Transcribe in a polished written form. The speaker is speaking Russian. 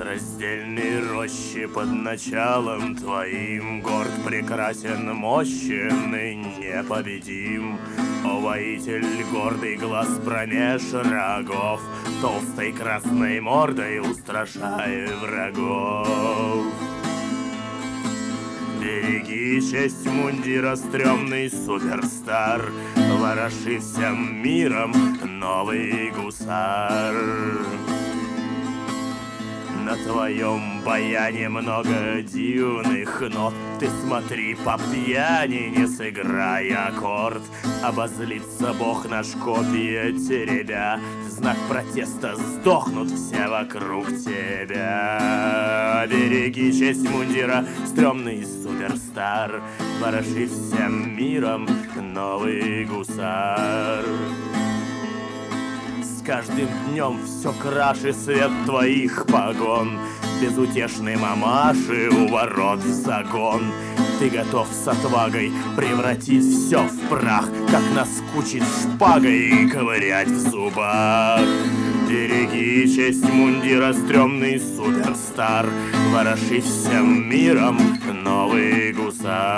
Раздельные рощи под началом твоим, горд, прекрасен, мощен и непобедим. О, воитель, гордый глаз промеж рогов, толстой красной мордой устрашай врагов. Береги честь мундира, стрёмный суперстар, вороши всем миром, новый гусар. На твоем баяне много дивных нот, ты смотри по пьяни, не сыграй аккорд. Обозлится бог наш копья теребя, в знак протеста сдохнут все вокруг тебя. Береги честь мундира, стрёмный суперстар, вороши всем миром, новый гусар. С каждым днем все краше свет твоих погон, безутешной мамаши у ворот в загон. Ты готов с отвагой превратить все в прах, как наскучить шпагой и ковырять в зубах. Береги честь мундира, стрёмный суперстар, вороши всем миром, новый гусар.